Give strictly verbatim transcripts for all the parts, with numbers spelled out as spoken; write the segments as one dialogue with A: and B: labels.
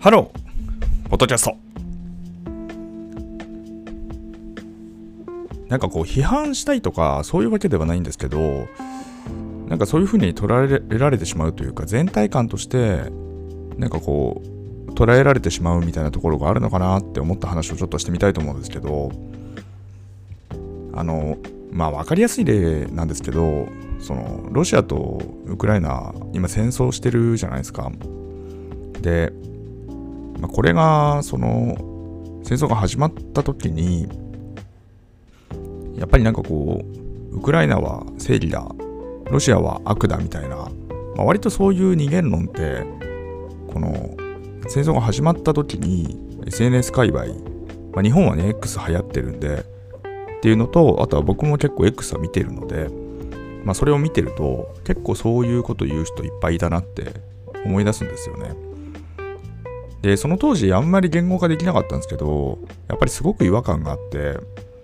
A: ハローポッドキャスト。なんかこう批判したいとかそういうわけではないんですけど、なんかそういう風に捉えられてしまうというか、全体感としてなんかこう捉えられてしまうみたいなところがあるのかなって思った話をちょっとしてみたいと思うんですけど、あのまあ分かりやすい例なんですけど、そのロシアとウクライナ今戦争してるじゃないですか。で、まあ、これがその戦争が始まった時にやっぱりなんかこうウクライナは正義だ、ロシアは悪だみたいな、まあ、割とそういう二元論ってこの戦争が始まった時に エスエヌエス 界隈、まあ、日本はね X 流行ってるんでっていうのと、あとは僕も結構 X は見てるので、まあ、それを見てると結構そういうこと言う人いっぱいいたなって思い出すんですよね。でその当時あんまり言語化できなかったんですけど、やっぱりすごく違和感があって、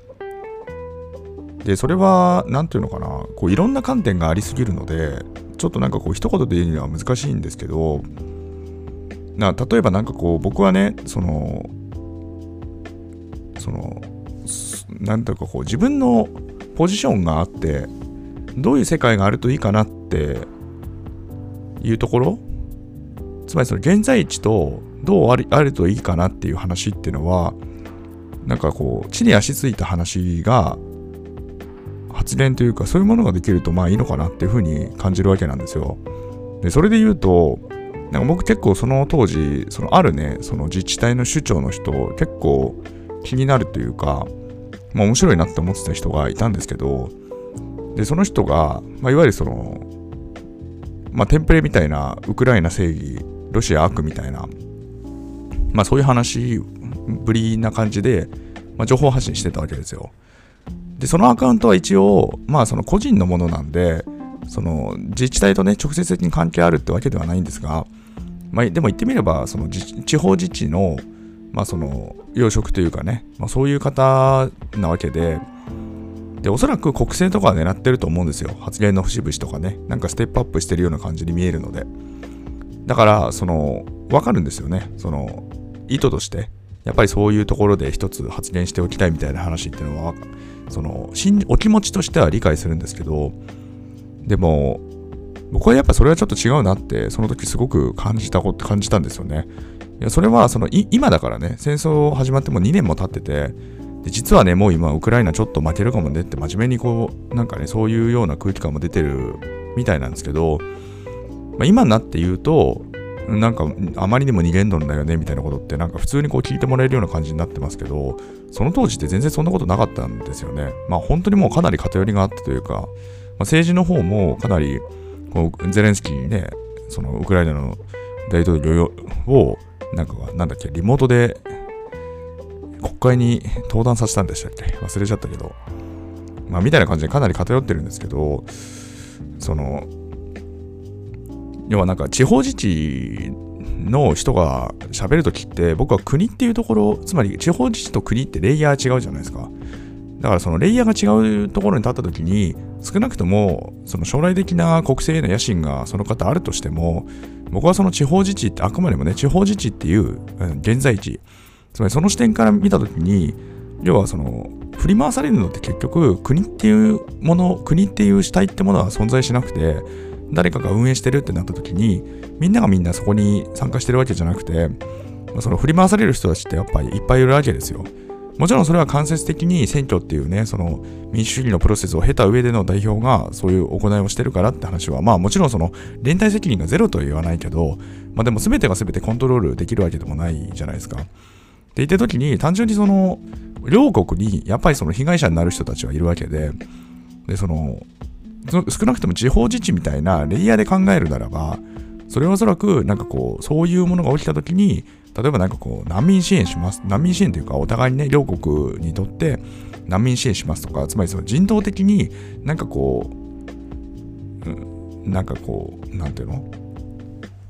A: でそれはなんていうのかな、こういろんな観点がありすぎるのでちょっとなんかこう一言で言うには難しいんですけど、な例えばなんかこう僕はねそのそのなんていうかこう自分のポジションがあってどういう世界があるといいかなっていうところ、つまりその現在地とどうある、あるといいかなっていう話っていうのはなんかこう地に足ついた話が発言というかそういうものができるとまあいいのかなっていうふうに感じるわけなんですよ。でそれで言うとなんか僕結構その当時そのあるねその自治体の首長の人結構気になるというか、まあ面白いなって思ってた人がいたんですけど、でその人が、まあ、いわゆるそのまあテンプレみたいなウクライナ正義ロシア悪みたいな、まあそういう話ぶりな感じで、まあ、情報発信してたわけですよ。でそのアカウントは一応まあその個人のものなんで、その自治体とね直接的に関係あるってわけではないんですが、まあ、でも言ってみればその地方自治のまあその要職というかね、まあ、そういう方なわけで、でおそらく国政とかは狙ってると思うんですよ。発言の節々とかね、なんかステップアップしてるような感じに見えるので、だからその分かるんですよね。その意図としてやっぱりそういうところで一つ発言しておきたいみたいな話っていうのはそのお気持ちとしては理解するんですけど、でも僕はやっぱそれはちょっと違うなってその時すごく感じたこと感じたんですよね。いやそれはその今だからね、戦争始まってもにねんも経ってて、で実はねもう今ウクライナちょっと負けるかもねって真面目にこうなんかねそういうような空気感も出てるみたいなんですけど、まあ、今になって言うとなんかあまりにも二元論だよねみたいなことってなんか普通にこう聞いてもらえるような感じになってますけど、その当時って全然そんなことなかったんですよね。まあ本当にもうかなり偏りがあったというか、まあ、政治の方もかなりこうゼレンスキーにねそのウクライナの大統領をなんかなんだっけリモートで国会に登壇させたんでしたっけ、忘れちゃったけど、まあみたいな感じでかなり偏ってるんですけど、その要はなんか地方自治の人が喋るときって僕は国っていうところ、つまり地方自治と国ってレイヤー違うじゃないですか。だからそのレイヤーが違うところに立ったときに少なくともその将来的な国政への野心がその方あるとしても、僕はその地方自治ってあくまでもね地方自治っていう現在地、つまりその視点から見たときに要はその振り回されるのって結局国っていうもの、国っていう主体ってものは存在しなくて、誰かが運営してるってなった時にみんながみんなそこに参加してるわけじゃなくて、その振り回される人たちってやっぱりいっぱいいるわけですよ。もちろんそれは間接的に選挙っていうねその民主主義のプロセスを経た上での代表がそういう行いをしてるからって話は、まあもちろんその連帯責任がゼロとは言わないけど、まあでも全てが全てコントロールできるわけでもないじゃないですか。って言った時に単純にその両国にやっぱりその被害者になる人たちはいるわけで、でその少なくとも地方自治みたいなレイヤーで考えるならば、それはおそらくなんかこうそういうものが起きたときに、例えばなんかこう難民支援します、難民支援というかお互いにね両国にとって難民支援しますとか、つまりその人道的になんかこう、うん、なんかこうなんていうの、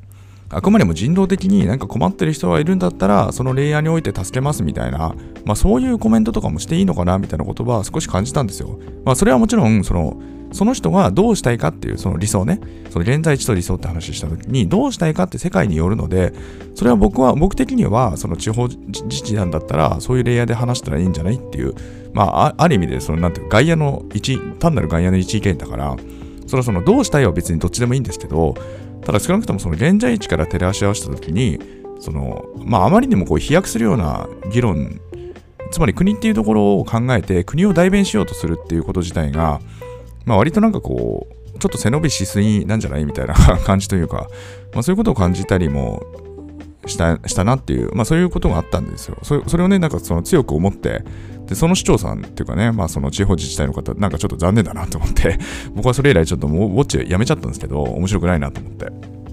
A: あくまでも人道的になんか困ってる人がいるんだったら、そのレイヤーにおいて助けますみたいな、まあそういうコメントとかもしていいのかなみたいなことは少し感じたんですよ。まあそれはもちろん、その、その人がどうしたいかっていうその理想ね、その現在地と理想って話した時にどうしたいかって世界によるので、それは僕は、僕的にはその地方自治なんだったらそういうレイヤーで話したらいいんじゃないっていう、まあ あ, ある意味でそのなんていう外野の一、単なる外野の一意見だから、それはそのどうしたいは別にどっちでもいいんですけど、ただ少なくともその現在地から照らし合わせたときに、そのまああまりにもこう飛躍するような議論、つまり国っていうところを考えて国を代弁しようとするっていうこと自体が、まあ割となんかこうちょっと背伸びしすぎなんじゃないみたいな感じというか、まあそういうことを感じたりもしたしたなっていう、まあそういうことがあったんですよ。それ、それをねなんかその強く思って。でその市長さんっていうかね、まあその地方自治体の方、なんかちょっと残念だなと思って、僕はそれ以来ちょっともうウォッチやめちゃったんですけど、面白くないなと思って。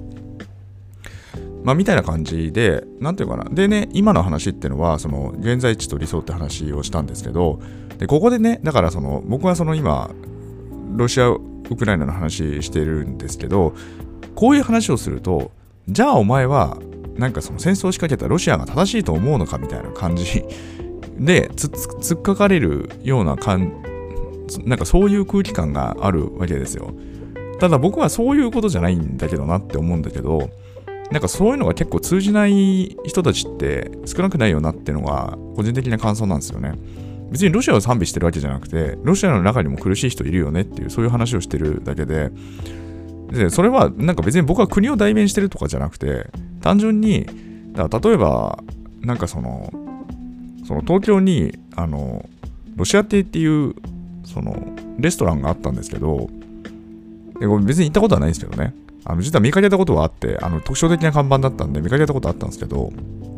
A: まあみたいな感じで、なんていうかな。でね、今の話っていうのは、その現在地と理想って話をしたんですけど、で、ここでね、だからその、僕はその今、ロシア、ウクライナの話してるんですけど、こういう話をすると、じゃあお前は、なんかその戦争を仕掛けたロシアが正しいと思うのかみたいな感じでつっ突っかかれるような感なんかそういう空気感があるわけですよ。ただ僕はそういうことじゃないんだけどなって思うんだけど、なんかそういうのが結構通じない人たちって少なくないよなっていうのが個人的な感想なんですよね。別にロシアを賛美してるわけじゃなくて、ロシアの中にも苦しい人いるよねっていうそういう話をしてるだけで、でそれはなんか別に僕は国を代弁してるとかじゃなくて、単純にだから例えばなんかそのその東京にあのロシア亭っていうそのレストランがあったんですけど、で別に行ったことはないんですけどね、あの実は見かけたことはあって、あの特徴的な看板だったんで見かけたことあったんですけど、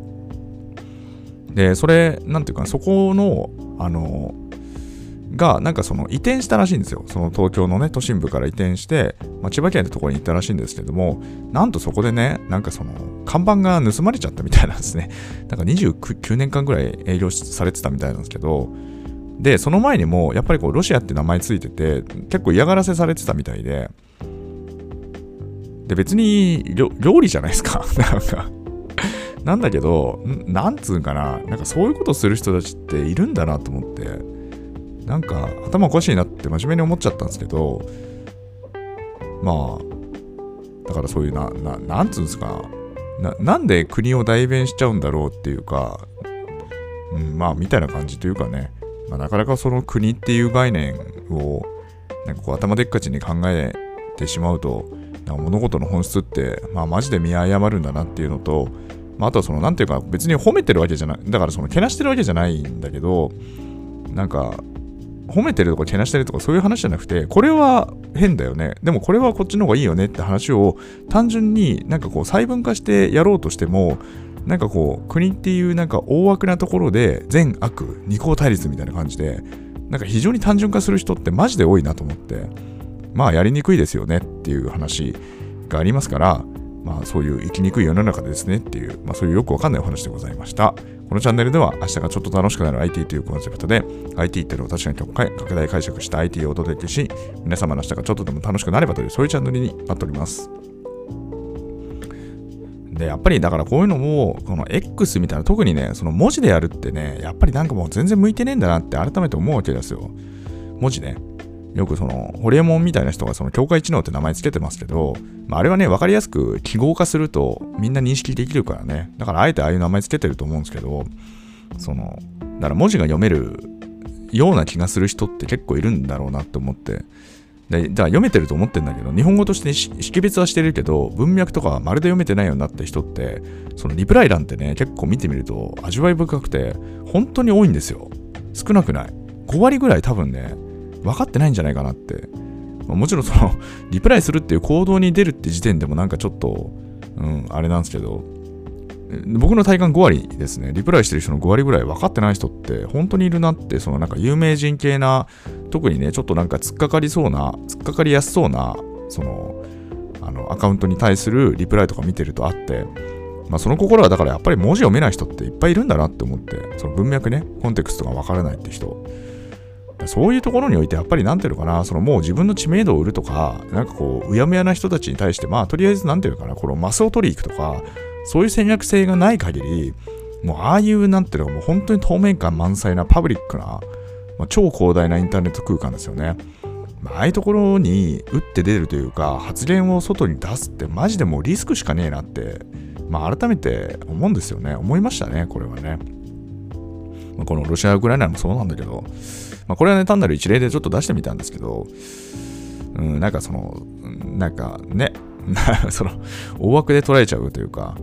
A: でそれなんていうかそこのあのがなんかその移転したらしいんですよ。その東京のね都心部から移転して、まあ、千葉県のところに行ったらしいんですけども、なんとそこでねなんかその看板が盗まれちゃったみたいなんですね。なんかにじゅうきゅうねんかんぐらい営業されてたみたいなんですけど、でその前にもやっぱりこうロシアって名前ついてて結構嫌がらせされてたみたいで、で別に料理じゃないですかなんかなんだけど、なんつうんかな、なんかそういうことする人たちっているんだなと思って、なんか頭おかしいなって真面目に思っちゃったんですけど、まあだからそういうな、な、なんつうんですかな、なんで国を代弁しちゃうんだろうっていうか、うん、まあみたいな感じというかね、まあ、なかなかその国っていう概念をなんかこう頭でっかちに考えてしまうと、なんか物事の本質ってまあマジで見誤るんだなっていうのと、まあ、あとはそのなんていうか別に褒めてるわけじゃない、だからそのけなしてるわけじゃないんだけど、なんか褒めてるとかけなしてるとかそういう話じゃなくて、これは変だよね、でもこれはこっちの方がいいよねって話を単純になんかこう細分化してやろうとしても、なんかこう国っていうなんか大枠なところで善悪二項対立みたいな感じで、なんか非常に単純化する人ってマジで多いなと思って、まあやりにくいですよねっていう話がありますから、まあそういう生きにくい世の中ですねっていう、まあそういうよくわかんないお話でございました。このチャンネルでは明日がちょっと楽しくなる アイティー というコンセプトで アイティー っていうのを確かに拡大解釈した アイティー をお届けし、皆様の明日がちょっとでも楽しくなればというそういうチャンネルになっております。でやっぱりだからこういうのもこの X みたいな、特にねその文字でやるってね、やっぱりなんかもう全然向いてねえんだなって改めて思うわけですよ。文字ね、よくそのホリエモンみたいな人がその境界知能って名前つけてますけど、まあ、あれはね分かりやすく記号化するとみんな認識できるからね、だからあえてああいう名前つけてると思うんですけど、そのだから文字が読めるような気がする人って結構いるんだろうなって思って、でだから読めてると思ってんだけど、日本語として識別はしてるけど文脈とかまるで読めてないようになった人って、そのリプライ欄ってね結構見てみると味わい深くて本当に多いんですよ。少なくない、ごわりぐらい多分ね分かってないんじゃないかなって、まあ、もちろんそのリプライするっていう行動に出るって時点でもなんかちょっと、うん、あれなんですけど、僕の体感ごわりですね。リプライしてる人のごわりぐらい分かってない人って本当にいるなって、そのなんか有名人系な、特にねちょっとなんか突っかかりそうな突っかかりやすそうなそのあのアカウントに対するリプライとか見てるとあって、まあその心はだからやっぱり文字読めない人っていっぱいいるんだなって思って、その文脈ねコンテクストが分からないって人そういうところにおいてやっぱりなんていうのかな、そのもう自分の知名度を売るとか、なんかこううやむやな人たちに対して、まあとりあえずなんていうのかな、このマスを取り行くとか、そういう戦略性がない限り、もうああいうなんていうのか、もう本当に透明感満載なパブリックな、まあ、超広大なインターネット空間ですよね。まあ、ああいうところに打って出るというか、発言を外に出すってマジでもうリスクしかねえなって、まあ改めて思うんですよね。思いましたね、これはね。まあ、このロシア・ウクライナもそうなんだけど、まあ、これはね、単なる一例でちょっと出してみたんですけど、うん、なんかその、なんかね、その、大枠で捉えちゃうというか、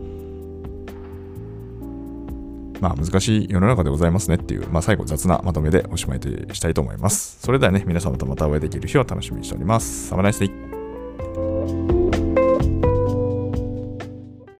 A: まあ難しい世の中でございますねっていう、まあ最後雑なまとめでおしまいとしたいと思います。それではね、皆様とまたお会いできる日を楽しみにしております。Have a nice day.